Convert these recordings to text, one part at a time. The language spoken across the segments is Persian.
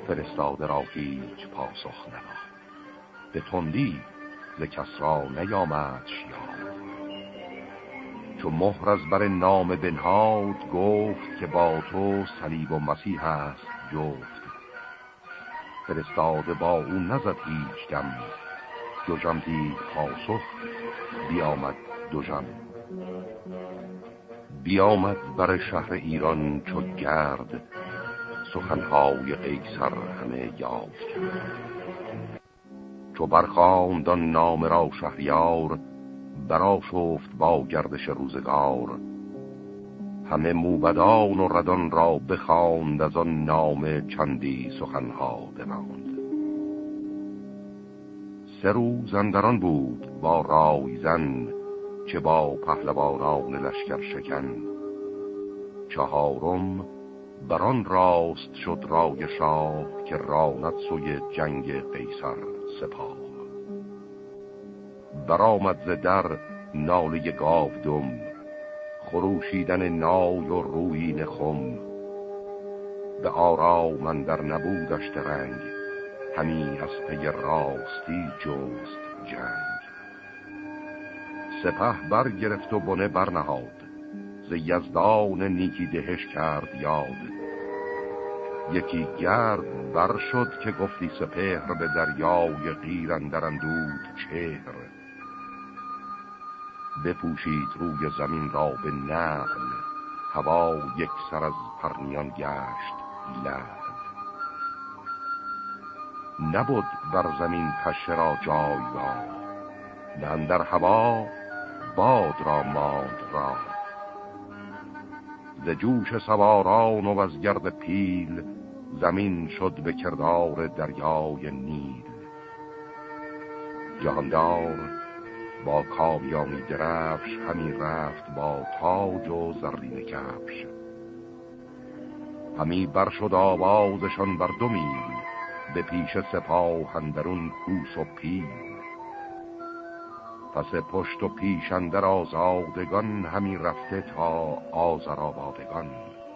فرستاده را هیچ پاسخ نداد. به تندی ز کسری نیامد شیاد. چو مهر از بر نام بنهاد گفت که با تو صلیب و مسیح است جفت. فرستاده با او نزد هیچ دم، دژم دید پاسخ بیامد دژم. بیامد بر شهر ایران چو گرد، سخنهای قیصر همه یاد کرد. چو برخواند آن نام را شهریار، برآشفت با گردش روزگار. همه موبدان و ردان را بخواند، از آن نام چندی سخنها براند. 3 روز اندران بود با رایزن، چه با پهلوانان لشکر شکن. 4م بران راست شد رای شاه، که راند سوی جنگ قیصر سپاه. برآمد ز در ناله گاودم، خروشیدن نای و رویین خم. به آرام اندر نبودش درنگ، همی از پی راستی جست جنگ. سپه برگرفت و بنه برنهاد، ز یزدان نیکی دهش کرد یاد. یکی گرد بر شد که گفتی سپهر، به دریای قیر اندر اندود چهر. بپوشید روی زمین را به نعل، هوا یک سر از پرنیان گشت لعل. نبود بر زمین پشه را جایگاه، نه اندر هوا باد را ماند راه. ز جوش سواران و از گرد پیل، زمین شد به کردار دریای نیل. جهاندار با کاویانی درفش، همی رفت با تاج و زرین کفش. همی بر شد آوازشان بر 2 میل، به پیش سپاه اندرون کوس و پیل. پس پشت و پیش اندر آزادگان، همی رفته تا آذرآبادگان.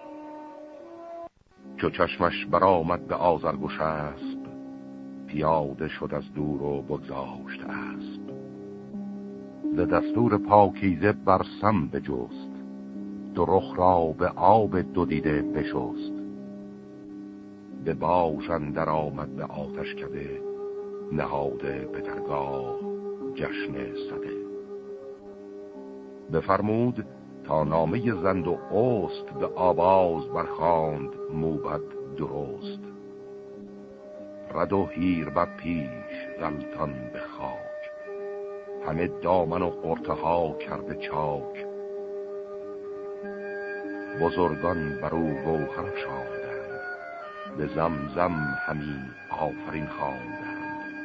چو چشمش برآمد به آذرگشسب، پیاده شد از دور و بگذاشت اسب. ز دستور پاکیزه بر سم بجست، 2 رخ را به آب 2 دیده بشست. به باش اندر آمد به آتش کده، نهاده به درگاه جشن سده. بفرمود تا نامه زند و اوست، به آواز برخواند موبد درست. رد و هیر بر پیش غلطان به خاک، همه دامن و قرطه ها کرده چاک. بزرگان بر او گوهر افشاندند، به زمزم همی آفرین خواندند.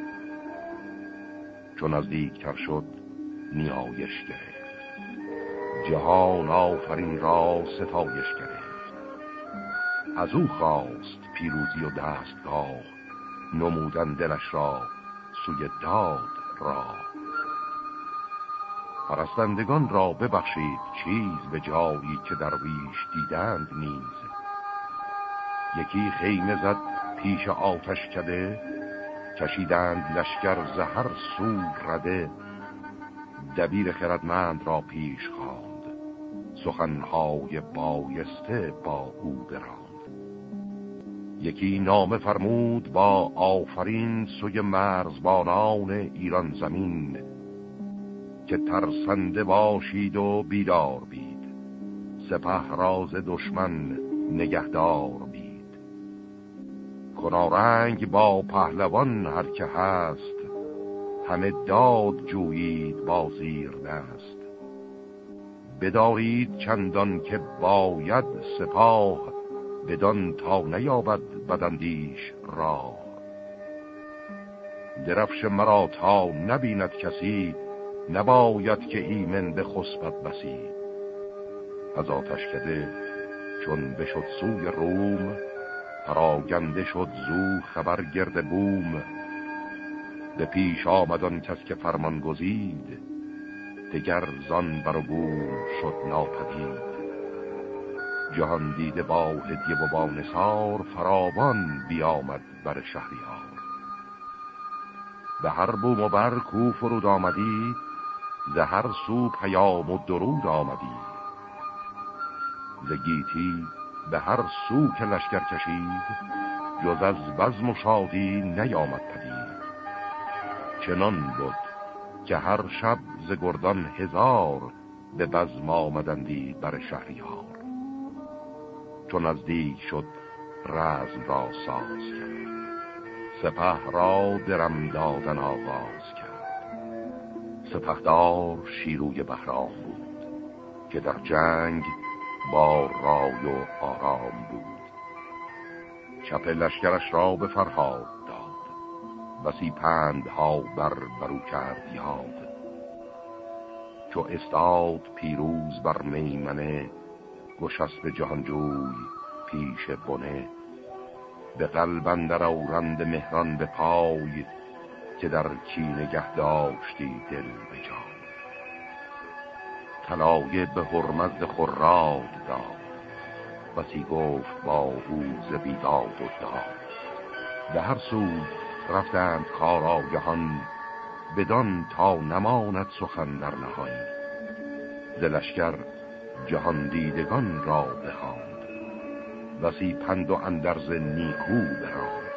چون نزدیکتر شد نیایش گرفت، جهان آفرین را ستایش گرفت. از او خواست پیروزی و دستگاه، نمودن دلش را سوی داد را. پرستندگان را ببخشید چیز، به جایی که درویش دیدند نیز. یکی خیمه زد پیش آتش کده، کشیدند لشکر ز هر سو رده. دبیر خردمند را پیش خواند، سخنهای بایسته با او براند. یکی نامه فرمود با آفرین، سوی مرزبانان ایران زمین. که ترسنده باشید و بیدار بید، سپه راز دشمن نگهدار بید. کنارنگ با پهلوان هر که هست، همه داد جویید با زیر دست. بدارید چندان که باید سپاه، بدان تا نیابد بداندیش راه. درفش مرا تا نبیند کسی، نباید که ایمن به خسبت بسی. از آتش کده چون بشد سوی روم، پراگنده شد زو خبر گرد بوم. به پیش آمدان کس که فرمان گزید، دگر زان بر و بوم شد ناپدید. جهان دیده با هدیه و با نثار فراوان بیامد بر شهریار. به هر بوم و بر کو فرود آمدی، ز هر سو پیام و درود آمدی. ز گیتی به هر سو که لشکر کشید، جز از بزم و شادی نیامد پدید. چنان بود که هر شب ز گردان هزار، به بزم آمدندی بر شهریار. چون نزدیک شد رزم را ساز کرد، سپه را درم دادن آغاز کرد. سپهدار شیروی بهرام بود، که در جنگ با رای و آرام بود. چپ لشکرش را به فرهاد داد، بسی پندها برو کرد یاد. چو استاد پیروز بر میمنه، گشسپ جهانجوی پیش بنه. به قلب اندر آورند مهران به پای، که در کینه نگه داشتی دل به جای. طلایه به هرمزد خراد داد، بسی گفت با او ز بیداد و داد. به هر سو رفتند کارآگهان، بدان تا نماند سخن در نهان. ز لشکر جهان دیدگان را بخواند، بسی پند و اندرز نیکو براند.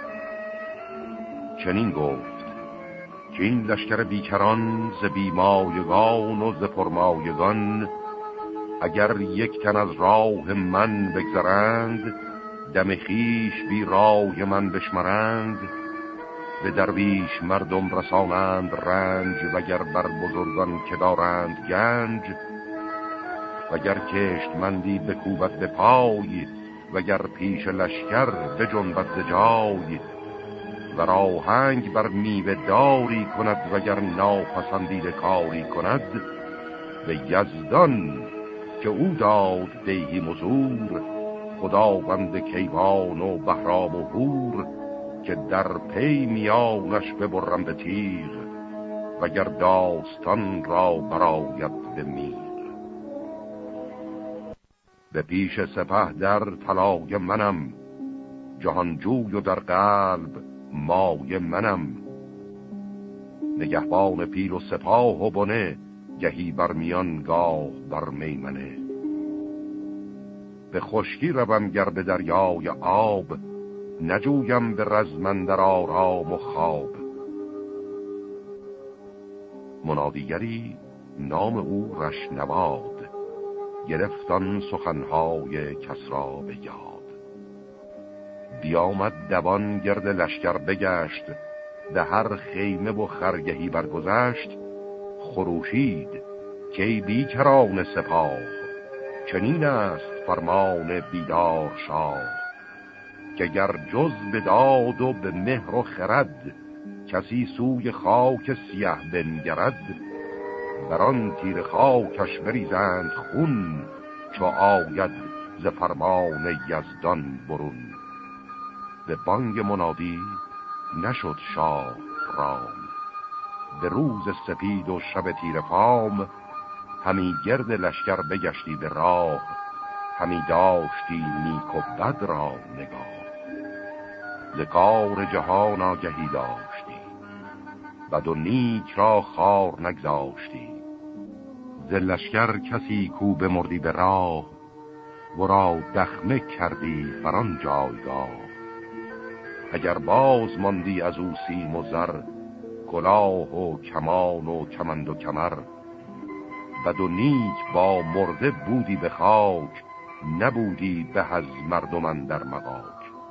چنین گفت که این لشکر بیکران، ز بیمایگان و ز پرمایگان، اگر یک تن از راه من بگذرند، دم خویش بی راه من بشمرند. به درویش مردم رسانند رنج، وگر بر بزرگان که دارند گنج. وگر کشتمندی بکوبد به پای، وگر پیش لشکر بجنبد ز جای. و آهنگ بر میوه داری کند، وگر ناپسندیده کاری کند. به یزدان که او داد دیهی مزور، خداوند کیوان و بهرام و هور. که در پی میانش ببرم به تیغ، وگر داستان را براید به میغ. به پیش سپه در طلایه منم، جهانجوی و در قلب مایه منم. نگهبان پیل و سپاه و بنه، گهی بر میان گاه بر میمنه. به خشکی روم گر به دریای آب، نجویم به رزم اندر آرام و خواب. منادیگری نام او رشنباد، گرفتان سخنهای کس را به یاد. بیامد دوان گرد لشکر بگشت، به هر خیمه و خرگهی برگذشت. خروشید که ای بیکران سپاه، چنین است فرمان بیدار شاه. که گر جز به داد و به مهر و خرد، کسی سوی خاک سیه بنگرد. بران تیر خاکش بریزند خون، چو آید ز فرمان یزدان برون. به بانگ منادی نشد شاه رام، به روز سپید و شب تیر فام. همی گرد لشکر بگشتی به راه، همی داشتی نیک و بد را نگاه. ز کار جهان آگهی داشتی، بد و نیک را خوار نگذاشتی. ز لشکر کسی کو بمردی به راه، ورا دخمه کردی فران جایگاه. اگر باز ماندی از او سیم و زر، کلاه و کمان و کمند و کمر. بد و نیک با مرده بودی به خاک، نبودی به از مردم اندر مغاک.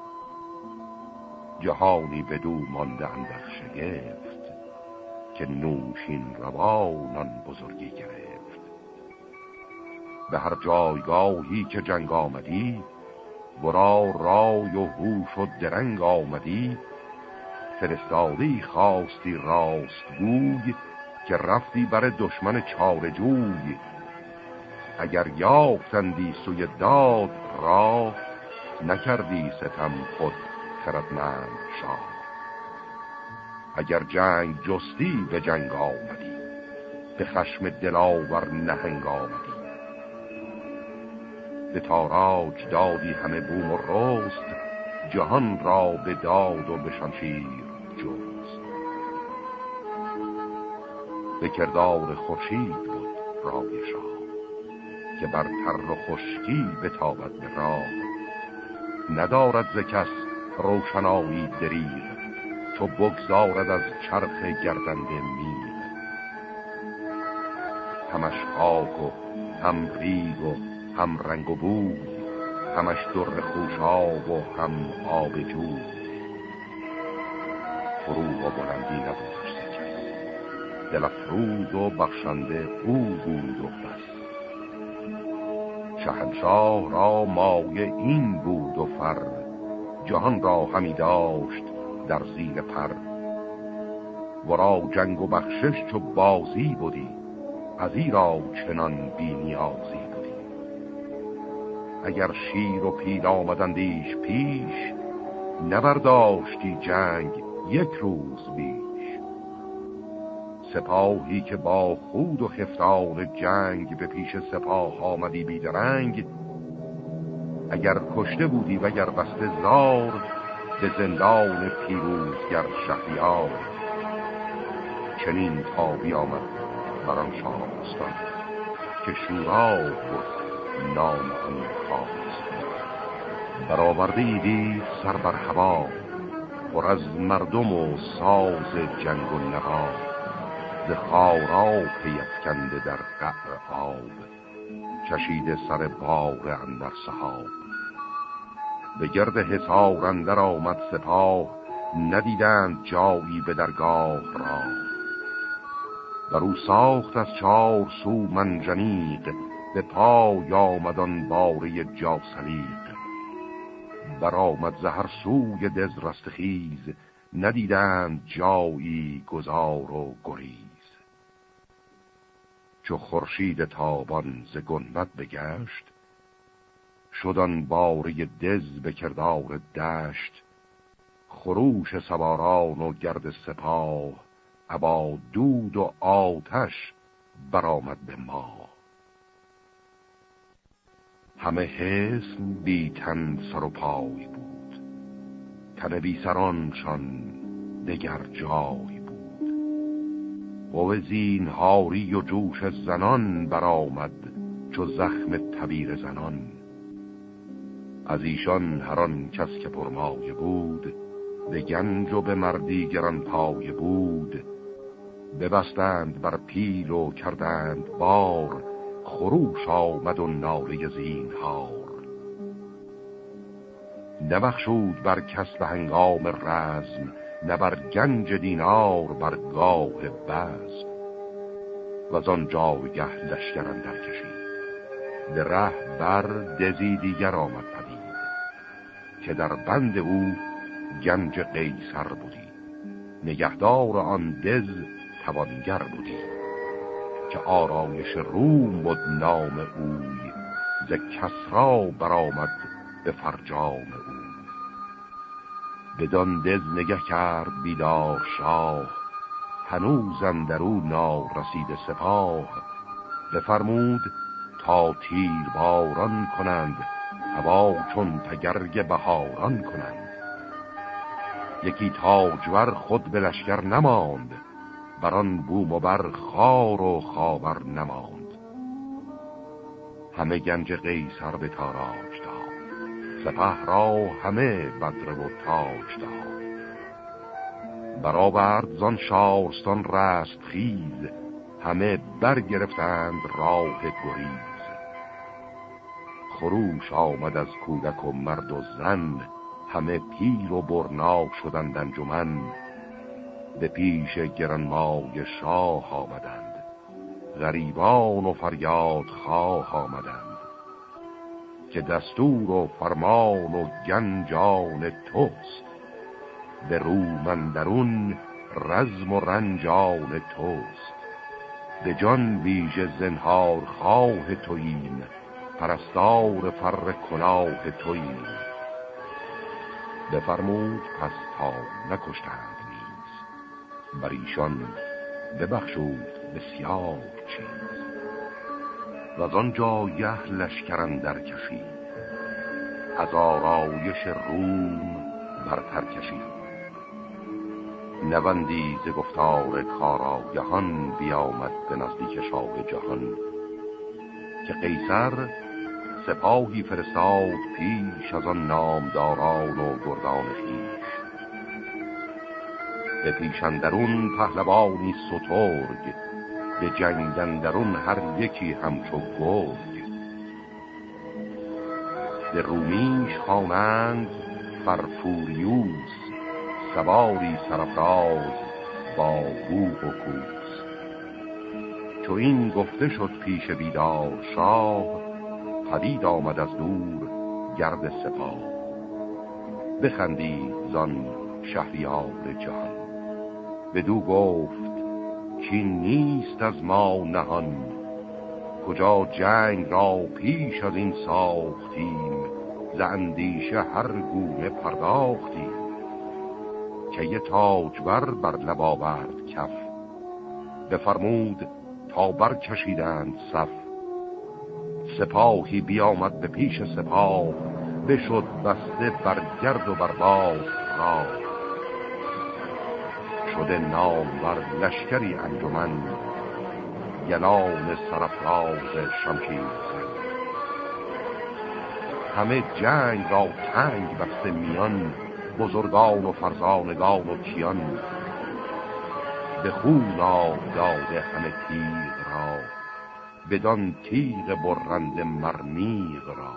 جهانی بدو مانده اندر شگفت، که نوشین روانان بزرگی گرفت. به هر جایگاهی که جنگ آمدی، ورا رای و هوش و درنگ آمدی. فرستادی خواستی راست گوی، که رفتی بر دشمن چاره جوی. اگر یافتندی سوی داد راه، نکردی ستم خود خردمند شاه. اگر جنگ جستی به جنگ آمدی، به خشم دلاور نهنگ آمدی. به تاراج دادی همه بوم و رست، جهان را به داد و به شمشیر جست. به کردار خورشید بود رای شاه، که بر تر و خشکی بتابد به راه. ندارد ز کس روشنایی دریغ، چو بگذارد از چرخ گردنده میغ. همش خاک و هم ریگ و هم رنگ و بوی، همش در خوشاب و هم آب جوی. فروغ و بلندی نبودش ز کس، دل افروز و بخشنده او بود و بس. شهنشاه را مایه این بود و فر، جهان را همی داشت در زیر پر. ورا جنگ و بخشش چو بازی بودی، ازیرا چنان بی نیازی بودی. اگر شیر و پیل آمدندیش پیش، نبرداشتی جنگ یک روز بیش. سپاهی که با خود و خفتان جنگ، به پیش سپاه آمدی بیدرنگ. اگر کشته بودی وگر بسته زار، به زندان پیروزگر شهریار. چنین تابی آمد بران شاهستان، که شورا بود نام آن خواستان. برآورده ایدی سر بر هوا، پر از مردم و ساز جنگ و نوا. ز خارا پیفکنده در قعر آب، کشیده سر بار اندر سحاب. به گرد حصار اندر آمد سپاه، ندیدند جایی به درگاه را. برو ساخت از چار سو منجنیق، به پای آمدان باره جاسلیق. برآمد ز هر سوی دز رستخیز، ندیدند جایی گذار و گریز. چو خورشید تابان ز گنبد بگشت، شدن باره دز به کردار دشت. خروش سواران و گرد سپاه، ابا دود و آتش برآمد به ما. همه حصن بی تن سر و پای بود، تن بی سرانشان دگر جای بود. و زینهاری و جوش زنان برآمد، چو زخم تبیر زنان. از ایشان هر آن کس که پرمایه بود، به گنج و به مردی گران پایه بود. ببستند بر پیل و کردند بار، خروش آمد و ناله زینهار. نبخشود بر کس به هنگام رزم، نه بر گنج دینار بر گاه بزم. و آن جایگه لشکر اندر کشید، به ره بر دزی دیگر آمد پدید. که در بند او گنج قیصر بودی، نگهدار آن دز توانگر بودی. که آرایش روم بود نام اوی، ز کسرا برآمد به فرجام اوی. بدان دز نگه کرد بیدار شاه، هنوز اندرو نارسید سپاه. بفرمود تا تیر باران کنند، هوا چون تگرگ بهاران کنند. یکی تاجور خود به لشکر نماند، بران بوم و بر خار و خاور نماند. همه گنج قیصر به تاراج داد، سپه را همه بدر و تاج داد. برآورد زان شارستان رست خیز، همه برگرفتند راه گریز. خروش آمد از کودک و مرد و زن، همه پیر و برنا شدند انجمن. به پیش گرانمای شاه آمدند، غریبان و فریاد خواه آمدند. که دستور و فرمان و گنجان توست، به روم اندرون رزم و رنجان توست. به جان ویژه زنهار خواه توییم، پرستار فر کلاه توییم. بفرمود پس تا نکشتند نیز، بر ایشان ببخشود بسیار چیز. و از آن جایه لشکر اندر کشید، از آرایش روم برتر کشید. نوندی ز گفتار کارآگهان بیامد به نزدیک شاه جهان، که قیصر سپاهی فرستاد پیش از آن نامداران و گردان خویش. به پیش اندرون پهلوانی سترگ، به جنگ اندرون هر یکی همچو گرگ. به رومیش خوانند فرفوریوس، سواری سرافراز با بوق و کوس. چو این گفته شد پیش بیدار شاه، پدید آمد از دور گرد سپاه. بخندید زان شهریار جهان، بدو گفت کین نیست از ما نهان. کجا جنگ را پیش از این ساختیم، ز اندیشه هر گونه پرداختیم. که یه تاجور بر لب آورد کف، بفرمود تا برکشیدند صف. سپاهی بیامد به پیش سپاه، بشد بسته بر گرد و بر باز راه. شده نامور لشکری انجمن، گلان سرافراز شمشیر زن. همه جنگ را تنگ بسته میان، بزرگان و فرزانگان و کیان. به خون آب داده همه تیغ را، بدان تیغ برنده مرمیغ را.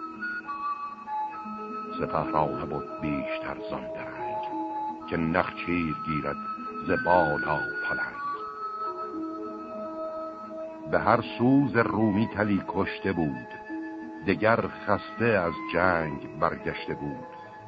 سپه را نبود بیشتر زان درنگ، که نخچیر گیرد ز بالا پلنگ. به هر سوز رومی تلی کشته بود، دگر خسته از جنگ برگشته بود.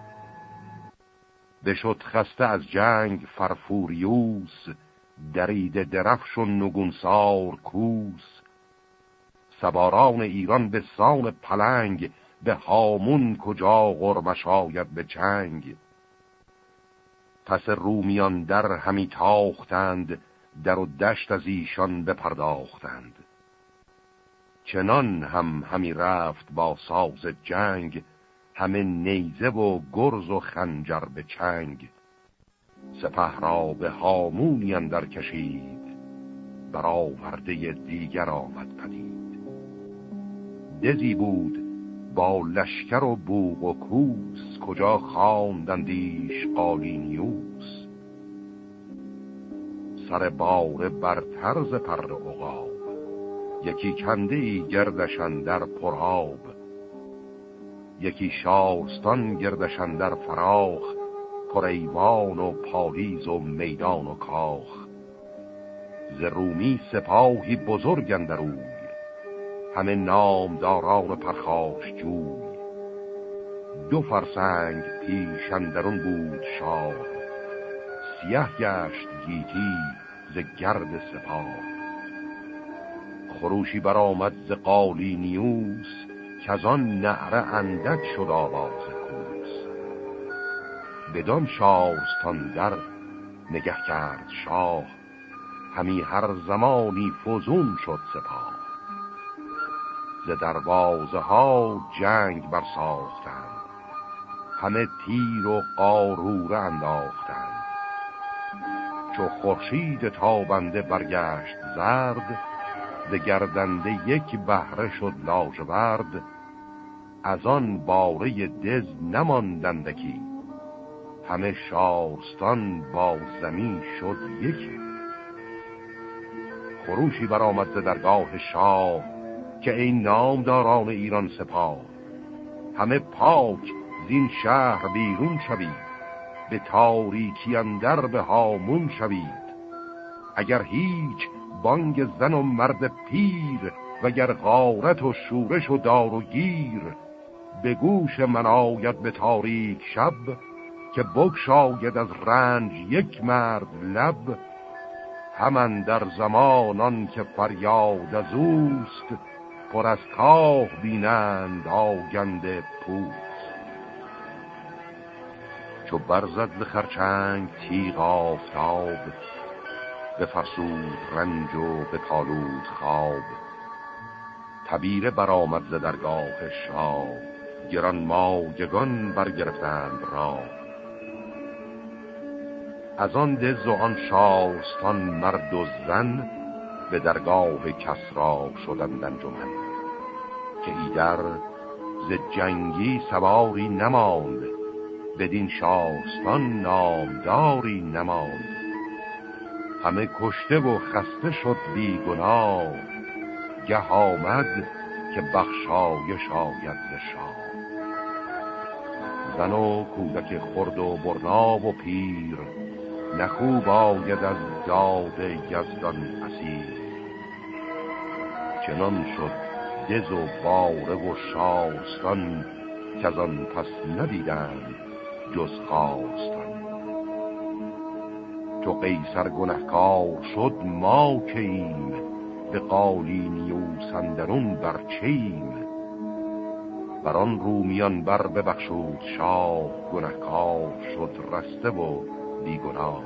بشد خسته از جنگ فرفوریوس، درید درفش و نگونسار کوس. سواران ایران به سان پلنگ، به هامون کجا غرمش آید به چنگ. پس رومیان در همی تاختند، در و دشت از ایشان بپرداختند. چنان همی رفت با ساز جنگ، همه نیزه و گرز و خنجر به چنگ. سپه را به هامونی اندر کشید، برآورده دیگر آمد پدید. دزی بود با لشکر و بوق و کوس، کجا خواندندیش قالینیوس. سر باره بر طرز پر عقاب، یکی کنده ای گردش اندر پرآب. یکی شارستان گردش اندر فراخ، پر ایوان و پالیز و میدان و کاخ. ز رومی سپاهی بزرگ اندروی، همه نامداران پرخاش جوی. دو فرسنگ پیش اندرون بود شاه، سیه گشت گیتی ز گرد سپاه. خروشی برآمد ز قالینیوس، کزان نعره اندک شد آواز کوس. بدان شارستان در نگه کرد شاه، همی هر زمانی فزون شد سپاه. ز دروازه ها جنگ برساختند، همه تیر و قاروره انداختند. چو خورشید تابنده برگشت زرد، ز گردنده یک بهره شد لاژورد. از آن باره دز نماندندکی، همه شارستان با زمین شد یکی. خروشی برآمد ز درگاه شاه، که ای نامداران ایران سپاه. همه پاک زین شهر بیرون شوید، به تاریکی اندر به هامون شوید. اگر هیچ بانگ زن و مرد پیر، وگر غارت و شورش و دار و گیر. به گوش من آید به تاریک شب، که بگشاید از رنج یک مرد لب. همان در زمانان که فریاد از اوست، پر از کاه بینند آگنده پوست. چو برزد ز خرچنگ تیغ آفتاب، به فرسود رنج و به پالود خواب. تبیره برآمد ز درگاه شاه، گران مایگان برگرفتند راه. از آن دز و آن شاستان مرد و زن، به درگاه کسری شدند انجمن. که ایدر ز جنگی سواری نماند، بدین شاستان نامداری نماند. همه کشته و خسته شد بی گناه، گه آمد که بخشایش آید ز شاه. زن و کودک خرد و برنا و پیر، نخوب آید از داد یزدان اسیر. چنان شد دز و باره و شاستان، که از آن پس ندیدند جز خواستان. چو قیصر گنهکار شد ما که ایم، به قالینی و سندرون برچیم. بر آن رومیان بر ببخشود شاه، گنهکار شد رسته و بیگناه.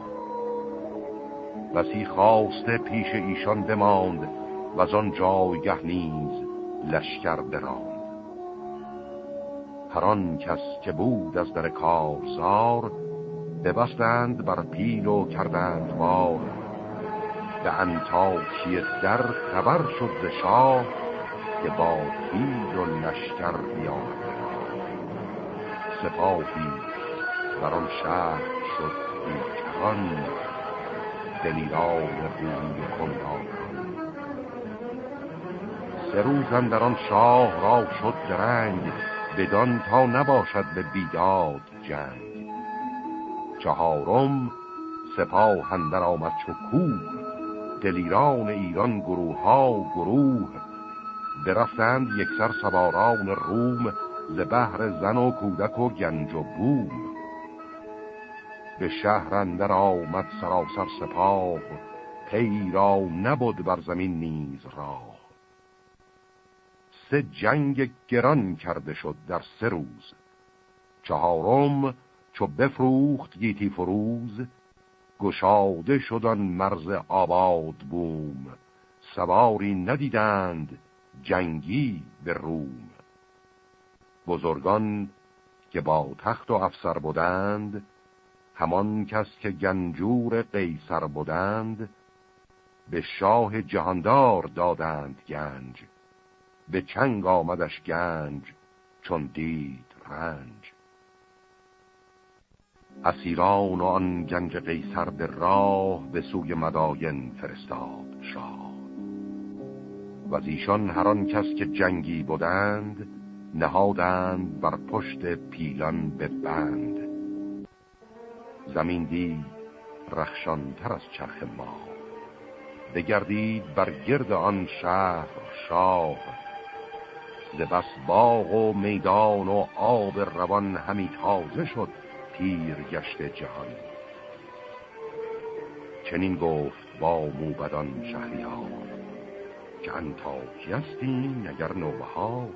بسی خواسته پیش ایشان بماند، و از آن جایگه نیز لشکر براند. هر آن کس که بود از در کارزار، ببستند بر پیل و کردند وار. به انطاکیه در خبر شد ز شاه، که با پیل و لشکر بیامد. سپاهی بر آن شهر شد بیکران، دلیران روی کندان. 3 روز اندر آن شاه را شد درنگ، بدان تا نباشد به بیداد جنگ. 4م سپاه اندر آمد چو کوه، دلیران ایران گروه ها گروه. برفتند یکسر سواران روم، ز بهر زن و کودک و گنج و بوم. به شهر اندر آمد سراسر سپاه، پی را نبود بر زمین نیز راه. 3 جنگ گران کرده شد در 3 روز، 4م چو بفروخت گیتی فروز. گشاده شدن مرز آباد بوم، سواری ندیدند جنگی به روم. بزرگان که با تخت و افسر بودند، همان کس که گنجور قیصر بودند. به شاه جهاندار دادند گنج، به چنگ آمدش گنج چون دید رنج. اسیران و آن گنج قیصر به راه، به سوی مداین فرستاد شاه. و از ایشان هر آن کس که جنگی بودند، نهادند بر پشت پیلان به بند. زمین دید رخشانتر از چرخ ماه، بگردید بر گرد آن شهر شاه. ز بس باغ و میدان و آب روان، همی تازه شد پیر گشت جهان. چنین گفت با موبدان شهریار، که انطاکیه استیم اگر نوبهار.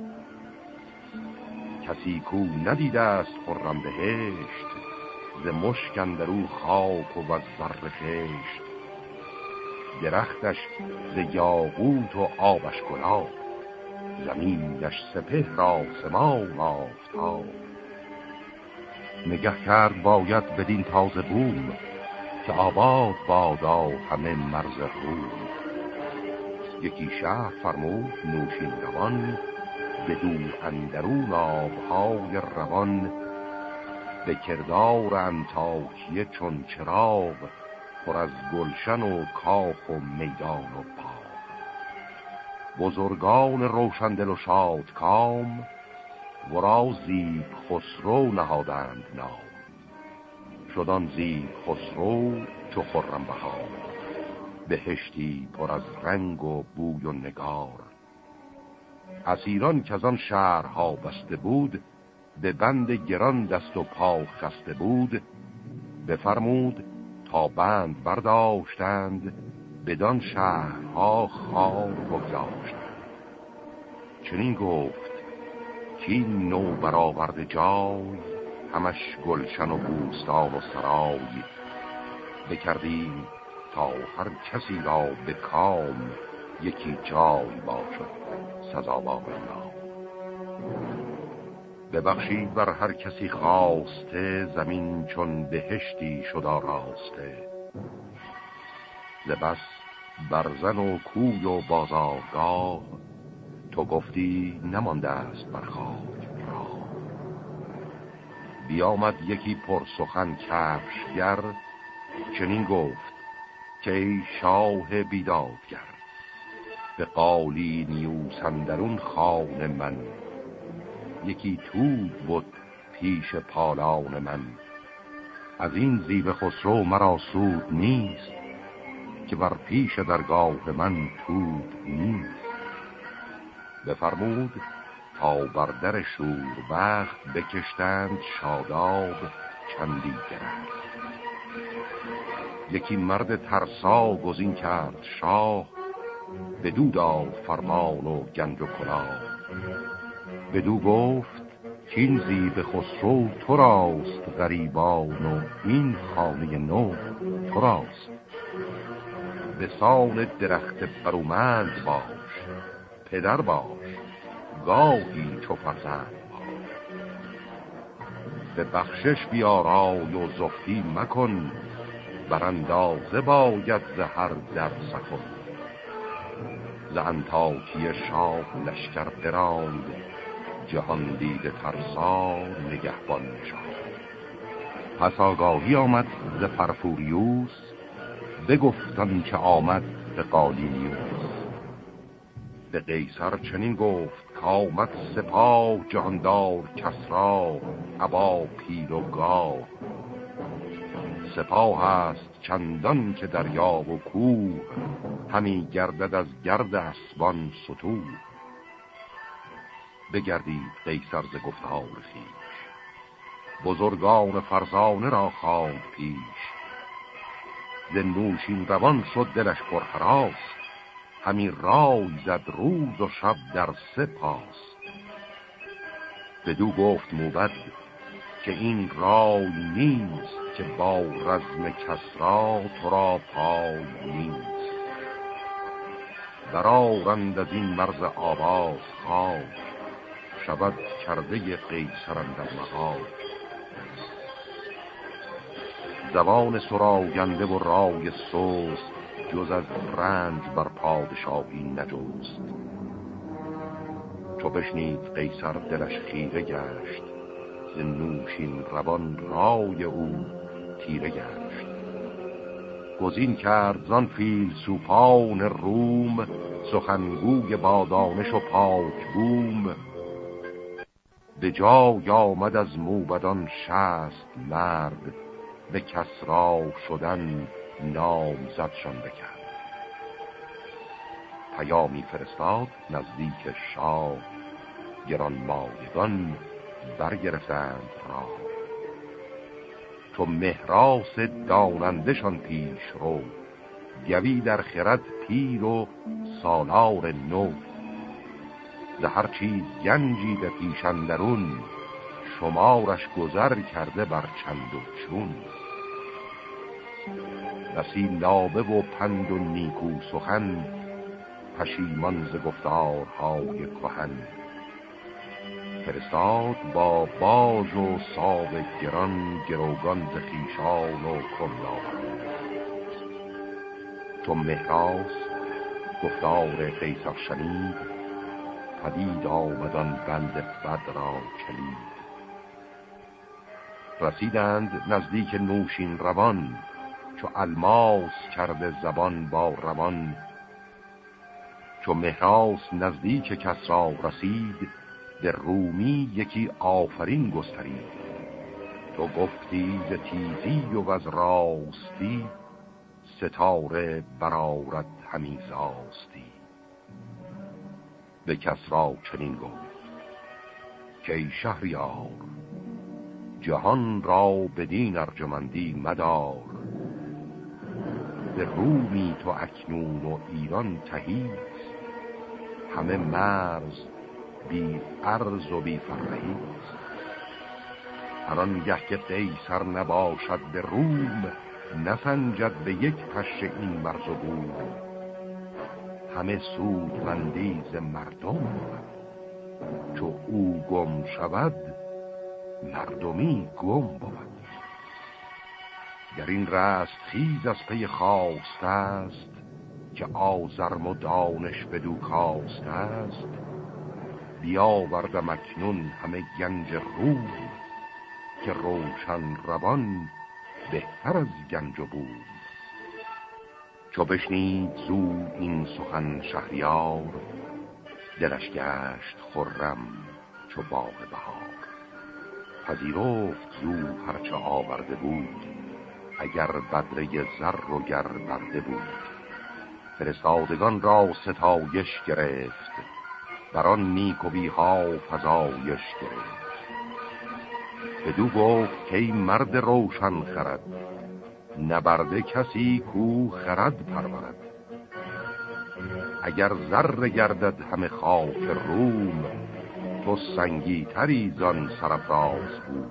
کسی کو ندیده است خرم بهشت، ز مشک اندرو خاک و از زر خشت. درختش ز یاقوت و آبش گلاب، زمینش سپهر آسمان آفتاب. نگه کرد باید بدین تازه بوم، که آباد بادا همه مرز روم. یکی شهر فرمود نوشین روان، بدو اندرون آبهای روان. به کردار انطاکیه چون چراغ، پر از گلشن و کاخ و میدان و باغ. بزرگان روشندل و شادکام، ورا زیب خسرو نهادند نام. شدان زیب خسرو چو خرم بهار، بهشتی پر از رنگ و بوی و نگار. اسیران که از آن شهرها بسته بود، به بند گران دست و پا خسته بود. بفرمود تا بند برداشتند، بدان شهرها خوار بگذاشتند. چنین گفت کین نو برآورده جای، همش گلشن و بوستان و سرای. بکردیم تا هر کسی را به کام، یکی جای باشد از آباد نام. ببخشید بر هر کسی خواسته، زمین چون بهشتی شد آراسته. ز بس برزن و کوی و بازارگاه، تو گفتی نمانده است بر خاک راه. بیامد یکی پرسخن کفشگر، چنین گفت که ای شاه بیدادگر. به قالی نیوس اندرون خان من، یکی تود بود پیش پالان من. از این زیب خسرو مرا سود نیست، که بر پیش درگاه من تود نیست. بفرمود تا بر در شوربخت، بکشتند شاداب چندی درخت. یکی مرد ترسا گزین کرد شاه، بدو داد فرمان و گنج و کلاه. بدو گفت که این زیب خسرو تو راست غریبان، و این خانه نو تو راست. به سان درخت برومند باش، پدر باش گاهی چو فرزند باش. به بخشش بیارای و زفتی مکن، براندازه باید زهر در سخن. ز انطاکیه شاه لشکر براند، جهان دیده ترسا نگهبان نشاند. پس آگاهی آمد ز فرفوریوس، بگفتن که آمد به قالینیوس. به قیصر چنین گفت که آمد سپاه، جهاندار کسری ابا پیل و گاه. سپاه است چندان که دریا و کوه، همی گردد از گرد اسبان ستوه. بگردید قیصر ز گفتار خویش، بزرگان فرزانه را خواند پیش. ز نوشین روان شد دلش پر هراس، همی رای زد روز و شب در سپاس. بدو گفت موبد که این رای نیست، که با رزم کسری تو را پای نیست. برآرند از این مرز آواز خاک، شود کرده قیصر اندر محال. زبان سراینده و رای سست، جز از رنج بر پادشاهی نجست. چو بشنید قیصر دلش خیره گشت، ز نوشین روان رای او تیره گشت. گزین کرد زان فیلسوفان روم، سخنگوی با دانش و پاک بوم. به جای آمد از موبدان 60 مرد، به کسری شدن نامزدشان بکرد. پیامی فرستاد نزدیک شاه، گرانمایگان برگرفتند راه. تو مهراس دانندشان پیش رو، گوی در خرد پیر و سالار نو. ز هر چیز گنجی به پیش اندرون، شمارش گذر کرده بر چند و چون. بسی لابه و پند و نیکو سخن، پشیمان ز گفتارهای کهن. فرستاد با باز و ساو گران، گروگان ز خویشان و کلاهان. چون مهراس گفتار قیصر شنید، پدید آمدان بند بد را کلید. رسیدند نزدیک نوشین روان، چو الماس کرده زبان با روان. چو مهراس نزدیک کسری رسید، به رومی یکی آفرین گسترید. تو گفتی ز تیزی و از راستی، ستاره برآرد همی زاستی. به کسری چنین گفت که ای شهریار، جهان را بدین ارجمندی مدار. به رومی تو اکنون و ایران تهیست، همه مرز بی عرض و بی فرهیست. هر آنگه که قیصر نباشد به روم، نسنجد به یک پشه این مرز و بوم. همه سودمندی ز مردم بود. چو او گم شود مردمی گم بود. در این رستخیز از پی خواست است، که آزرم و دانش بدو کاست است. بیاوردم اکنون همه گنج روی، که روشن روان بهتر از گنج و بود. چو بشنید زو این سخن شهریار، دلش گشت خرم چو باغ بهار. پذیرفت زو هرچه آورده بود، اگر بدره زر و گر برده بود. فرستادگان را ستایش گرفت، بران نیکویی ها فزایش گرفت. بدو گفت که ای مرد روشن خرد، نبرده کسی کو خرد پرورد. اگر زر گردد همه خاک روم، تو سنگی تری زان سرافراز بود.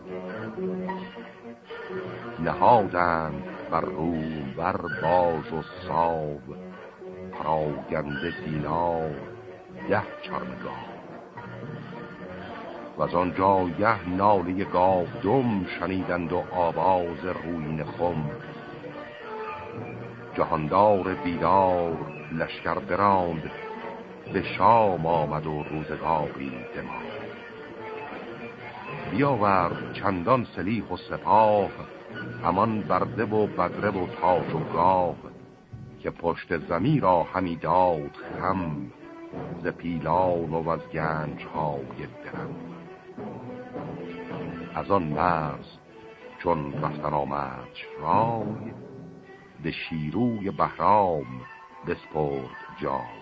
نهادند بر روم بر باز و ساو، پراگنده سینا 10 چرمگاه. و از آنجا ناله گاودم، شنیدند و آواز روین خم. جهاندار بیدار لشکر براند، به شام آمد و روزگاری دماند. بیاورد چندان سلیح و سپاه، همان برده و بدره و تاج و گاه. که پشت زمین را همی داد خم، ز پیلان و از گنج های درم. از آن مرز چون رفتن آمد رای، به شیروی بهرام بسپرد جای.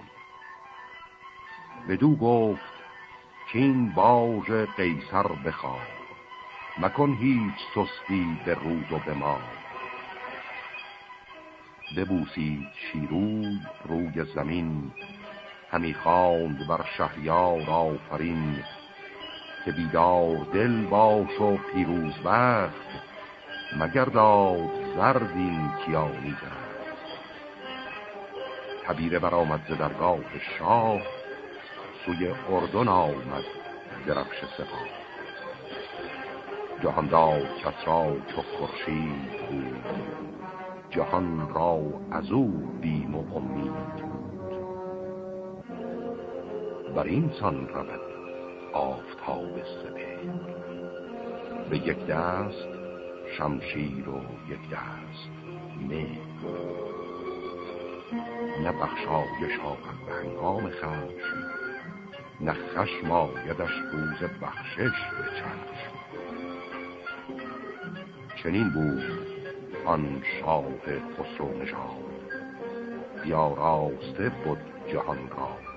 بدو گفت که این باژ قیصر بخواه، مکن هیچ سستی به رود و به ما. ببوسید شیروی روی زمین، همی خواند بر شهریار آفرین. که بیدار دل باش و پیروز بخت، مگرداد زردین کیانی درخت. تبیره برآمد ز درگاه شاه، سوی اردن آمد درفش سپاه. جهاندار کسری چو خورشید بود، جهان را از او بیم و امید بود. بر این سان رود آفتاب سپهر، به یک دست شمشیر و یک دست مهر. نه بخشایش آمد به هنگام خشم، نه خشم آیدش روز بخشش به چشم. چنین بود آن شاه خسرو نژاد، بیاراسته بود جهان را